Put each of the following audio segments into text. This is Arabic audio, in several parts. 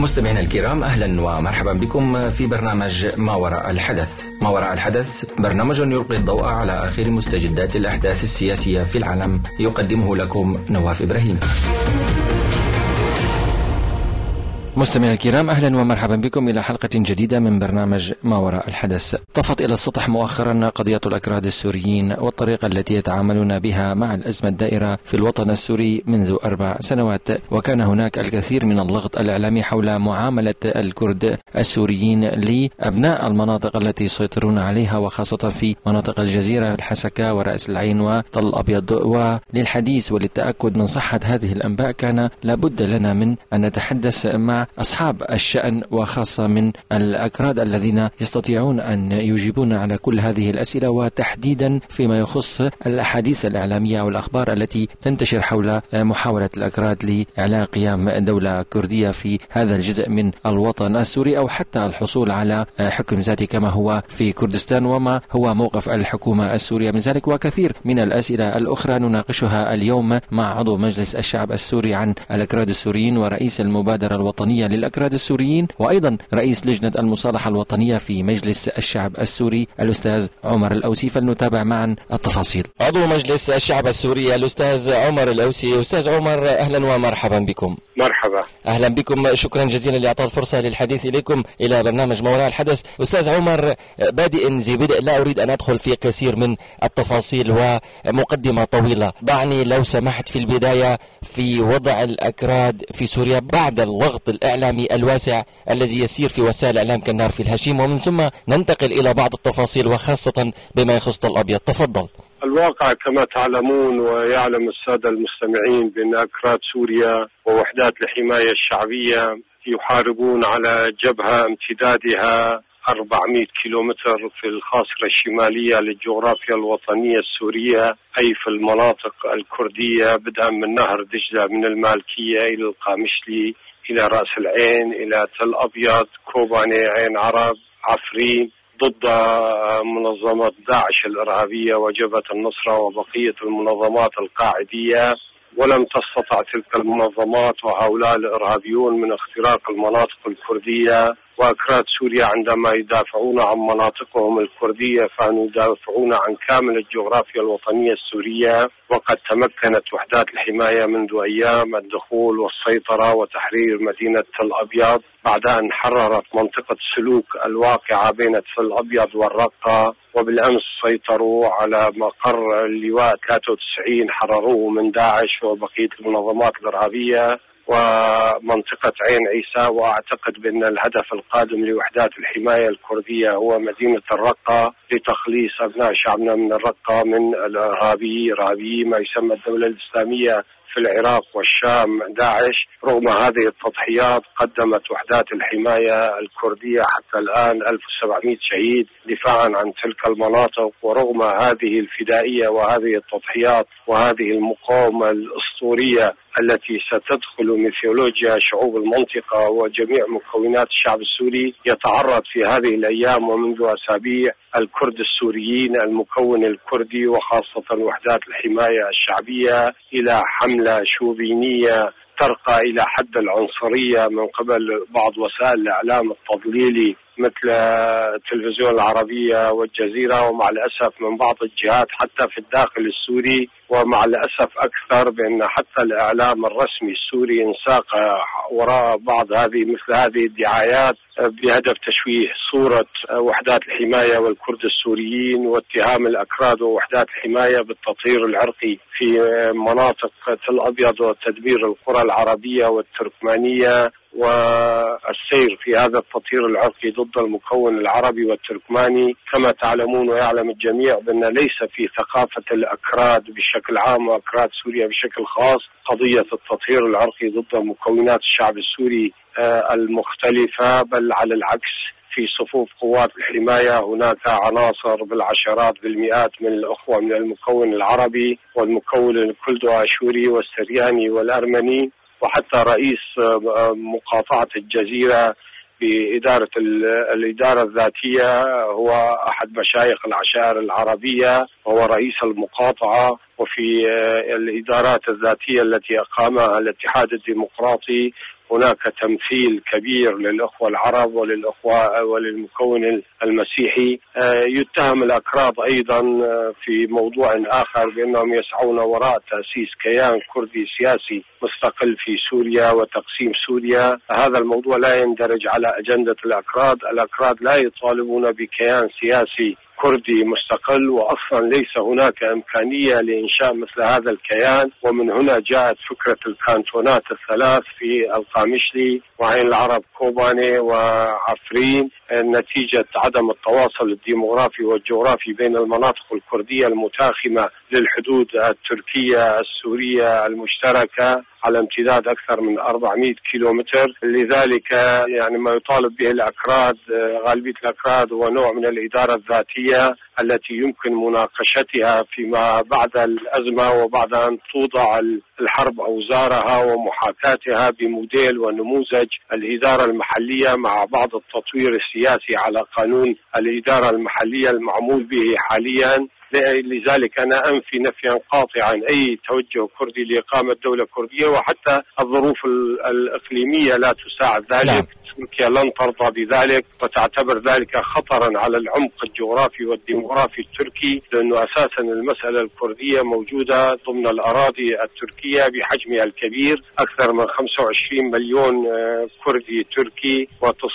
مستمعينا الكرام، أهلا ومرحبا بكم في برنامج ما وراء الحدث. ما وراء الحدث برنامج يلقي الضوء على آخر مستجدات الأحداث السياسية في العالم، يقدمه لكم نواف إبراهيم. مستمعينا الكرام، أهلا ومرحبا بكم إلى حلقة جديدة من برنامج ما وراء الحدث. طفت إلى السطح مؤخرا قضية الأكراد السوريين والطريقة التي يتعاملون بها مع الأزمة الدائرة في الوطن السوري منذ 4 سنوات، وكان هناك الكثير من اللغط الإعلامي حول معاملة الكرد السوريين لأبناء المناطق التي يسيطرون عليها، وخاصة في مناطق الجزيرة، الحسكة ورأس العين وطل أبيض. وللحديث وللتأكد من صحة هذه الأنباء كان لابد لنا من أن نتحدث مع أصحاب الشأن، وخاصة من الأكراد الذين يستطيعون أن يجيبون على كل هذه الأسئلة، وتحديدا فيما يخص الأحاديث الإعلامية والأخبار التي تنتشر حول محاولة الأكراد لإعلاء قيام دولة كردية في هذا الجزء من الوطن السوري، أو حتى الحصول على حكم ذاتي كما هو في كردستان، وما هو موقف الحكومة السورية من ذلك. وكثير من الأسئلة الأخرى نناقشها اليوم مع عضو مجلس الشعب السوري عن الأكراد السوريين، ورئيس المبادرة الوطنية للأكراد السوريين، وأيضا رئيس لجنة المصالحة الوطنية في مجلس الشعب السوري الأستاذ عمر الأوسي. فلنتابع معا التفاصيل. عضو مجلس الشعب السوري الأستاذ عمر الأوسي. أستاذ عمر، أهلا ومرحبا بكم. مرحبا. أهلا بكم، شكرا جزيلا لإعطاء الفرصة للحديث إليكم إلى برنامج ما وراء الحدث. أستاذ عمر، بادئ ذي بدء، لا أريد أن أدخل في كثير من التفاصيل ومقدمة طويلة. ضعني لو سمحت في البداية في وضع الأكراد في سوريا بعد الضغط الإعلامي الواسع الذي يسير في وسائل الإعلام كالنار في الهشيم، ومن ثم ننتقل إلى بعض التفاصيل وخاصة بما يخص طل أبيض. تفضل. الواقع كما تعلمون ويعلم السادة المستمعين بأن أكراد سوريا ووحدات الحماية الشعبية يحاربون على جبهة امتدادها 400 كيلومتر في الخاصرة الشمالية للجغرافيا الوطنية السورية، أي في المناطق الكردية، بدءا من نهر دجلة من المالكية إلى القامشلي إلى رأس العين إلى تل أبيض، كوباني، عين عرب، عفرين، ضد منظمة داعش الإرهابية وجبهة النصرة وبقية المنظمات القاعدية. ولم تستطع تلك المنظمات وهؤلاء الإرهابيون من اختراق المناطق الكردية. وأكراد سوريا عندما يدافعون عن مناطقهم الكردية فهم يدافعون عن كامل الجغرافيا الوطنية السورية. وقد تمكنت وحدات الحماية منذ أيام الدخول والسيطرة وتحرير مدينة تل أبيض بعد أن حررت منطقة سلوك الواقعة بين تل أبيض والرقة. وبالأمس سيطروا على مقر اللواء 93 حرروه من داعش وبقية المنظمات الإرهابية ومنطقة عين عيسى. وأعتقد بأن الهدف القادم لوحدات الحماية الكردية هو مدينة الرقة لتخليص أبناء شعبنا من الرقة من إرهابي ما يسمى الدولة الإسلامية في العراق والشام داعش. رغم هذه التضحيات قدمت وحدات الحماية الكردية حتى الآن 1700 شهيد دفاعا عن تلك المناطق. ورغم هذه الفدائية وهذه التضحيات وهذه المقاومة الأسطورية التي ستدخل ميثولوجيا شعوب المنطقة وجميع مكونات الشعب السوري، يتعرض في هذه الأيام ومنذ أسابيع الكرد السوريين المكون الكردي وخاصة وحدات الحماية الشعبية إلى حملة شوفينية ترقى إلى حد العنصرية من قبل بعض وسائل الإعلام التضليلي مثل التلفزيون العربية والجزيرة، ومع الأسف من بعض الجهات حتى في الداخل السوري. ومع الأسف أكثر بأن حتى الإعلام الرسمي السوري انساق وراء بعض مثل هذه الدعايات بهدف تشويه صورة وحدات الحماية والكرد السوريين واتهام الأكراد ووحدات الحماية بالتطهير العرقي في مناطق تل أبيض وتدمير القرى العربية والتركمانية والسير في هذا التطهير العرقي ضد المكون العربي والتركماني. كما تعلمون ويعلم الجميع بأن ليس في ثقافة الأكراد بشكل عام وأكراد سوريا بشكل خاص قضية التطهير العرقي ضد مكونات الشعب السوري المختلفة، بل على العكس في صفوف قوات الحماية هناك عناصر بالعشرات بالمئات من الأخوة من المكون العربي والمكون الكلدو آشوري والسرياني والأرمني. وحتى رئيس مقاطعة الجزيرة بإدارة الإدارة الذاتية هو أحد مشايخ العشائر العربية وهو رئيس المقاطعة. وفي الإدارات الذاتية التي أقامها الاتحاد الديمقراطي هناك تمثيل كبير للأخوة العرب وللمكون المسيحي. يتهم الأكراد أيضا في موضوع آخر بأنهم يسعون وراء تأسيس كيان كردي سياسي مستقل في سوريا وتقسيم سوريا. هذا الموضوع لا يندرج على أجندة الأكراد. الأكراد لا يطالبون بكيان سياسي كردي مستقل، وأصلا ليس هناك إمكانية لإنشاء مثل هذا الكيان. ومن هنا جاءت فكرة الكانتونات الثلاث في القامشلي وعين العرب كوباني وعفرين نتيجة عدم التواصل الديموغرافي والجغرافي بين المناطق الكردية المتاخمة للحدود التركية السورية المشتركة على امتداد أكثر من 400 كيلومتر. لذلك يعني ما يطالب به الأكراد، غالبية الأكراد، هو نوع من الإدارة الذاتية التي يمكن مناقشتها فيما بعد الأزمة وبعد أن توضع الحرب أوزارها ومحاكاتها بموديل ونموذج الإدارة المحلية مع بعض التطوير السياسي على قانون الإدارة المحلية المعمول به حاليا. لذلك أنا أنفي نفيا قاطعا أي توجه كردي لإقامة دولة كردية، وحتى الظروف الإقليمية لا تساعد ذلك. نعم. تركيا لن ترضى بذلك وتعتبر ذلك خطرا على العمق الجغرافي والديموغرافي التركي، لأنه أساسا المسألة الكردية موجودة ضمن الأراضي التركية بحجمها الكبير، أكثر من 25 مليون كردي تركي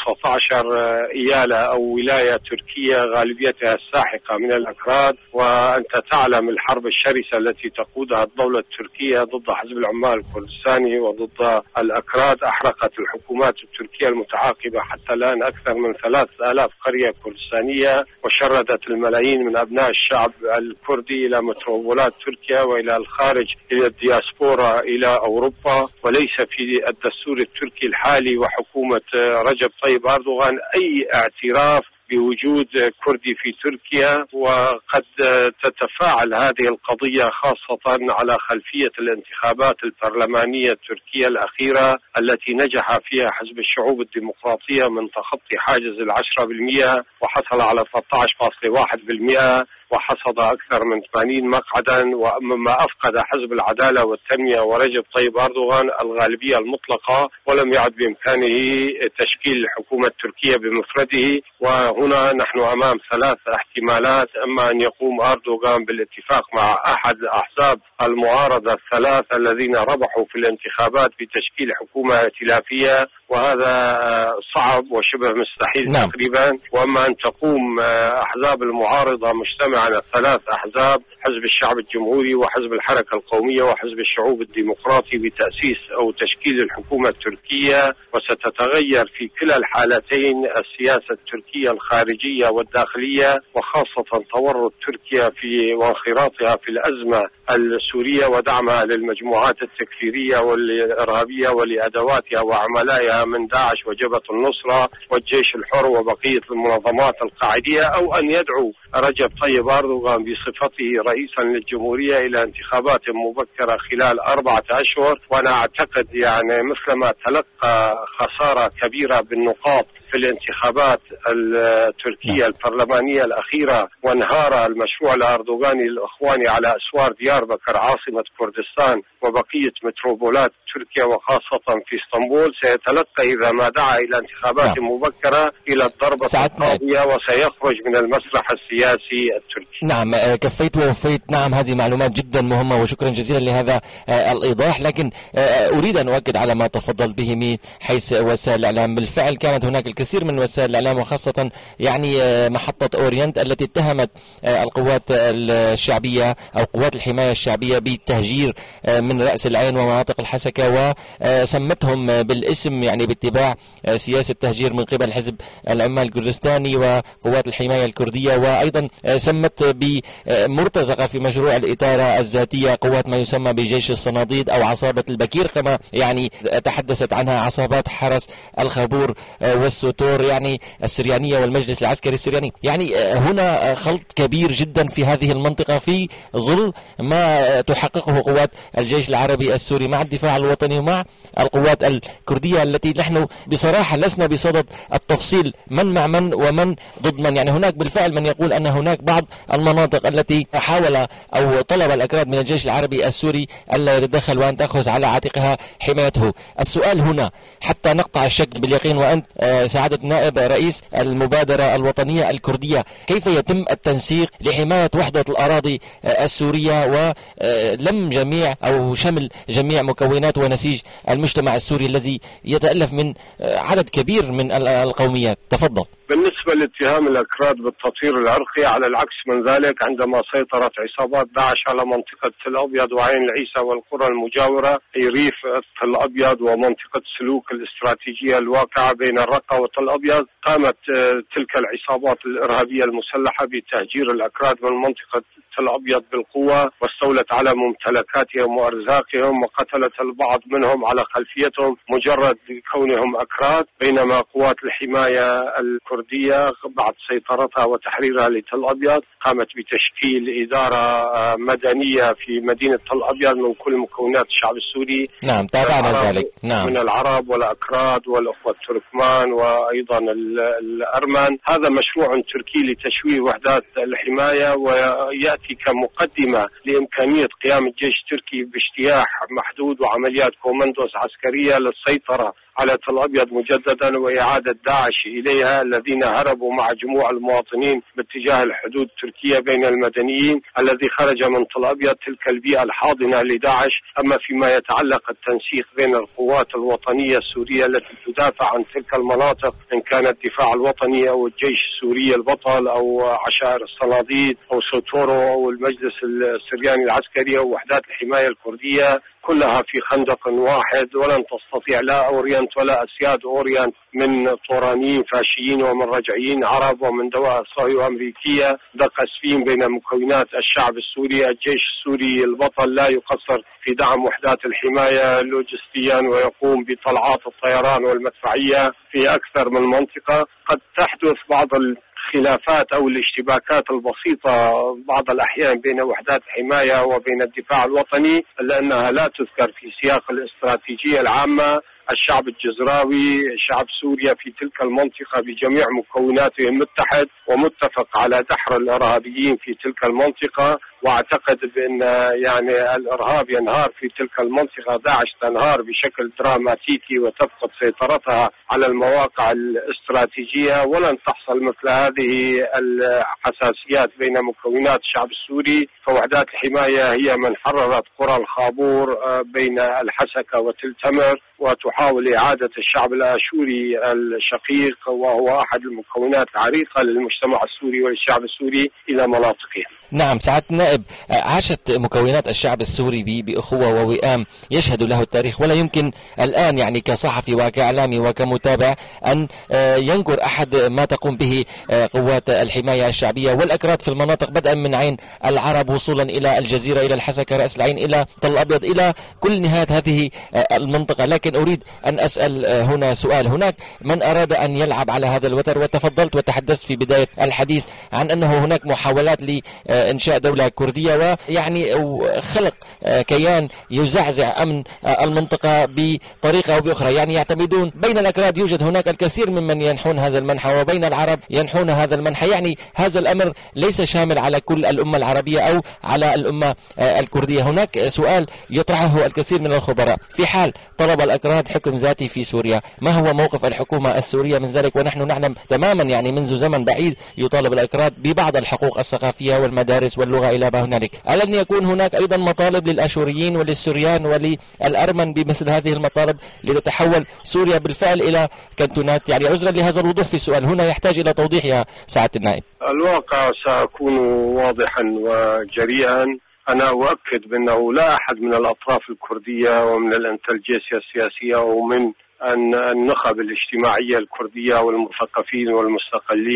و19 إيالة أو ولاية تركية غالبيتها الساحقة من الأكراد. وأنت تعلم الحرب الشرسة التي تقودها الدولة التركية ضد حزب العمال الكردستاني وضد الأكراد أحرقت الحكومات التركية المتعاقبة حتى الآن أكثر من 3000 قرية كردستانية، وشردت الملايين من أبناء الشعب الكردي إلى متروبولات تركيا وإلى الخارج إلى الدياسبورا إلى أوروبا. وليس في الدستور التركي الحالي وحكومة رجب طيب أردوغان أي اعتراف بوجود كردي في تركيا. وقد تتفاعل هذه القضية خاصة على خلفية الانتخابات البرلمانية التركية الأخيرة التي نجح فيها حزب الشعوب الديمقراطية من تخطي حاجز 10% وحصل على 13.1%، وحصد أكثر من 80 مقعدا، ومما أفقد حزب العدالة والتنمية ورجب طيب أردوغان الغالبية المطلقة، ولم يعد بإمكانه تشكيل الحكومة التركية بمفرده. وهنا نحن أمام 3 احتمالات: أما أن يقوم أردوغان بالاتفاق مع أحد أحزاب المعارضة ال3 الذين ربحوا في الانتخابات بتشكيل حكومة ائتلافية، وهذا صعب وشبه مستحيل تقريبا. وأما أن تقوم أحزاب المعارضة مجتمعا 3 أحزاب، حزب الشعب الجمهوري وحزب الحركة القومية وحزب الشعوب الديمقراطي، بتأسيس أو تشكيل الحكومة التركية. وستتغير في كلا الحالتين السياسة التركية الخارجية والداخلية، وخاصة تورط تركيا في وانخراطها في الأزمة السورية ودعمها للمجموعات التكفيرية والإرهابية ولأدواتها وعملائها من داعش وجبهة النصرة والجيش الحر وبقية المنظمات القاعدية، أو أن يدعو رجب طيب أردوغان بصفته رئيسا للجمهورية إلى انتخابات مبكرة خلال 4 أشهر. وأنا أعتقد يعني مثلما تلقى خسارة كبيرة بالنقاط في الانتخابات التركية البرلمانية الأخيرة وانهار المشروع الأردوغاني الإخواني على أسوار دياربكر عاصمة كردستان وبقية متروبولات تركيا وخاصة في اسطنبول، سيتلقى إذا ما دعا إلى انتخابات مبكرة إلى الضربة القاضية وسيخرج من المسرح السياسي التركي. نعم، كفيت ووفيت. نعم، هذه معلومات جدا مهمة وشكرا جزيلا لهذا الإيضاح. لكن أريد أن أؤكد على ما تفضلت به من حيث وسائل الإعلام. بالفعل كانت هناك الكثير من وسائل الإعلام وخاصة يعني محطة أورينت التي اتهمت القوات الشعبية أو قوات الحماية الشعبية بالتهجير من رأس العين ومناطق الحسكة، وسمتهم بالاسم يعني باتباع سياسة تهجير من قبل حزب العمال الكردستاني وقوات الحماية الكردية، وأيضا سمت بمرتزقة في مشروع الإدارة الذاتية قوات ما يسمى بجيش الصناديد أو عصابة البكير كما يعني تحدثت عنها عصابات حرس الخابور والسوتور يعني السريانية والمجلس العسكري السرياني. يعني هنا خلط كبير جدا في هذه المنطقة في ظل ما تحققه قوات الجيش العربي السوري مع الدفاع الوطني الوطني ومع القوات الكردية التي نحن بصراحة لسنا بصدد التفصيل من مع من ومن ضد من. يعني هناك بالفعل من يقول أن هناك بعض المناطق التي حاول أو طلب الأكراد من الجيش العربي السوري ألا يتدخل وأن تأخذ على عاتقها حمايته. السؤال هنا حتى نقطع الشك باليقين، وأنت سعادة نائب رئيس المبادرة الوطنية الكردية، كيف يتم التنسيق لحماية وحدة الأراضي السورية ولم جميع أو شمل جميع مكونات ونسيج المجتمع السوري الذي يتألف من عدد كبير من القوميات؟ تفضل. بالنسبة لاتهام الأكراد بالتطهير العرقي، على العكس من ذلك، عندما سيطرت عصابات داعش على منطقة تل أبيض وعين العيسى والقرى المجاورة أي ريف تل أبيض ومنطقة سلوك الاستراتيجية الواقعة بين الرقة وتل أبيض، قامت تلك العصابات الإرهابية المسلحة بتهجير الأكراد من منطقة تل أبيض بالقوة، واستولت على ممتلكاتهم وأرزاقهم وقتلت البعض منهم على خلفيتهم مجرد كونهم أكراد، بينما قوات الحماية الكردية بعد سيطرتها وتحريرها لتل أبيض قامت بتشكيل إدارة مدنية في مدينة تل أبيض من كل مكونات الشعب السوري. نعم، تابعنا ذلك. نعم، من العرب والأكراد والأخوة التركمان وأيضا الأرمن. هذا مشروع تركي لتشويه وحدات الحماية، ويأتي كمقدمة لإمكانية قيام الجيش التركي باجتياح محدود وعمليات كوماندوس عسكرية للسيطرة على تل أبيض مجددا وإعادة داعش إليها الذين هربوا مع جموع المواطنين باتجاه الحدود التركية بين المدنيين الذي خرج من تل أبيض، تلك البيئة الحاضنة لداعش. أما فيما يتعلق التنسيق بين القوات الوطنية السورية التي تدافع عن تلك المناطق، إن كان الدفاع الوطني أو الجيش السوري البطل أو عشائر الصناديد أو سوتورو أو المجلس السرياني العسكري أو وحدات الحماية الكردية، كلها في خندق واحد، ولن تستطيع لا أورينت ولا أسياد أورينت من طورانيين فاشيين ومن رجعيين عرب ومن دوائر صهيونية أمريكية قاسفين بين مكونات الشعب السوري. الجيش السوري البطل لا يقصر في دعم وحدات الحماية لوجستيا ويقوم بطلعات الطيران والمدفعية في أكثر من منطقة. قد تحدث بعض الخلافات أو الاشتباكات البسيطة بعض الأحيان بين وحدات الحماية وبين الدفاع الوطني، لأنها لا تذكر في سياق الاستراتيجية العامة. الشعب الجزراوي، شعب سوريا في تلك المنطقة بجميع مكوناته متحد ومتفق على دحر الإرهابيين في تلك المنطقة، واعتقد بأن يعني الإرهاب ينهار في تلك المنطقة، داعش تنهار بشكل دراماتيكي وتفقد سيطرتها على المواقع الاستراتيجية، ولن تحصل مثل هذه الحساسيات بين مكونات الشعب السوري. فوحدات الحماية هي من حررت قرى الخابور بين الحسكة وتل تمر، وتحاول إعادة الشعب الآشوري الشقيق وهو أحد المكونات العريقة للمجتمع السوري والشعب السوري إلى مناطقه. نعم سعادة النائب، عاشت مكونات الشعب السوري بأخوة ووئام يشهد له التاريخ، ولا يمكن الآن يعني كصحفي وكإعلامي وكمتابع أن ينكر أحد ما تقوم به قوات الحماية الشعبية والأكراد في المناطق، بدءا من عين العرب وصولا إلى الجزيرة إلى الحسكة رأس العين إلى تل أبيض إلى كل نهاية هذه المنطقة. لكن أريد أن أسأل هنا سؤال. هناك من أراد أن يلعب على هذا الوتر، وتفضلت وتحدثت في بداية الحديث عن أنه هناك محاولات إنشاء دولة كردية ويعني خلق كيان يزعزع أمن المنطقة بطريقة أو بأخرى. يعني يعتمدون بين الأكراد، يوجد هناك الكثير ممن ينحون هذا المنحى، وبين العرب ينحون هذا المنحى. يعني هذا الأمر ليس شامل على كل الأمة العربية أو على الأمة الكردية. هناك سؤال يطرحه الكثير من الخبراء: في حال طلب الأكراد حكم ذاتي في سوريا، ما هو موقف الحكومة السورية من ذلك؟ ونحن نعلم تماما يعني منذ زمن بعيد يطالب الأكراد ببعض الحقوق الثقافية والمدارس واللغة إلى ما هنالك. ألن يكون هناك أيضا مطالب للآشوريين وللسوريان وللأرمن بمثل هذه المطالب لتتحول سوريا بالفعل إلى كنتونات؟ يعني عذرا لهذا الوضوح في السؤال، هنا يحتاج إلى توضيح يا سعادة النائب. الواقع سيكون واضحا وجريئا. أنا أؤكد بأنه لا أحد من الأطراف الكردية ومن الانتلجنسيا السياسية ومن النخب الاجتماعية الكردية والمثقفين والمستقلين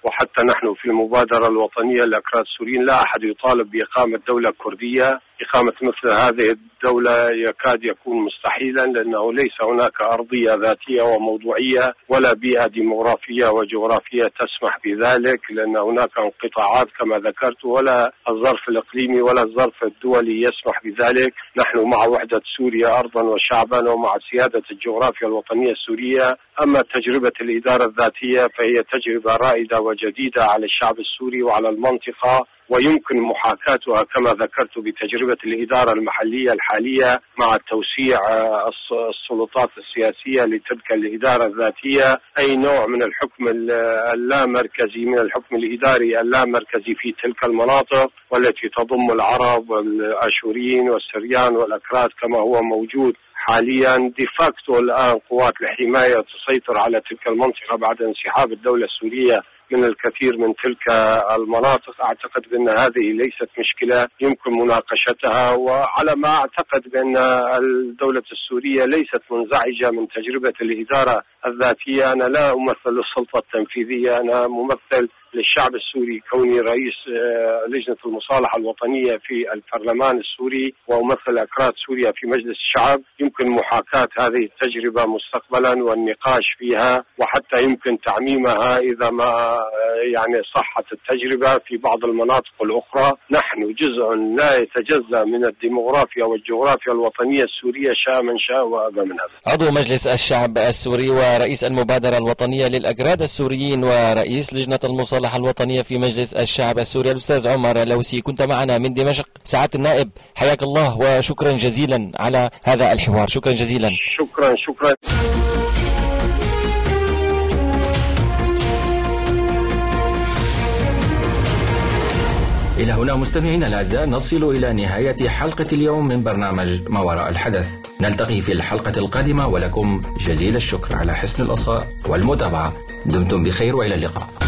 وحتى نحن في المبادرة الوطنية للأكراد السوريين لا أحد يطالب بإقامة دولة كردية. إقامة مثل هذه الدولة يكاد يكون مستحيلا، لأنه ليس هناك أرضية ذاتية وموضوعية ولا بيئة ديموغرافية وجغرافية تسمح بذلك، لأن هناك انقطاعات كما ذكرت، ولا الظرف الإقليمي ولا الظرف الدولي يسمح بذلك. نحن مع وحدة سوريا أرضا وشعبا ومع سيادة الجغرافيا الوطنية السورية. أما تجربة الإدارة الذاتية فهي تجربة رائدة وجديدة على الشعب السوري وعلى المنطقة، ويمكن محاكاتها كما ذكرت بتجربة الإدارة المحلية الحالية مع توسيع السلطات السياسية لتلك الإدارة الذاتية. أي نوع من الحكم اللامركزي، من الحكم الإداري اللامركزي في تلك المناطق والتي تضم العرب والآشوريين والسريان والأكراد كما هو موجود حاليا. ديفاكتو الآن قوات الحماية تسيطر على تلك المنطقة بعد انسحاب الدولة السورية من الكثير من تلك المناطق. أعتقد بأن هذه ليست مشكلة يمكن مناقشتها، وعلى ما أعتقد بأن الدولة السورية ليست منزعجة من تجربة الإدارة الذاتية. أنا لا أمثل السلطة التنفيذية، أنا ممثل للشعب السوري كوني رئيس لجنة المصالحة الوطنية في البرلمان السوري وأمثل أكراد سوريا في مجلس الشعب. يمكن محاكاة هذه التجربة مستقبلا والنقاش فيها، وحتى يمكن تعميمها إذا ما صحت التجربة في بعض المناطق الأخرى. نحن جزء لا يتجزأ من الديموغرافيا والجغرافيا الوطنية السورية، شاء من شاء وأبى من أبى. عضو مجلس الشعب السوري ورئيس المبادرة الوطنية للأكراد السوريين ورئيس لجنة المصالحة الوطنية في مجلس الشعب السوري الأستاذ عمر لوسي، كنت معنا من دمشق. سعادة النائب حياك الله وشكرا جزيلا على هذا الحوار. شكرا جزيلا. شكرا. إلى هنا مستمعينا الأعزاء نصل إلى نهاية حلقة اليوم من برنامج ما وراء الحدث. نلتقي في الحلقة القادمة، ولكم جزيل الشكر على حسن الإصغاء والمتابعة. دمتم بخير وإلى اللقاء.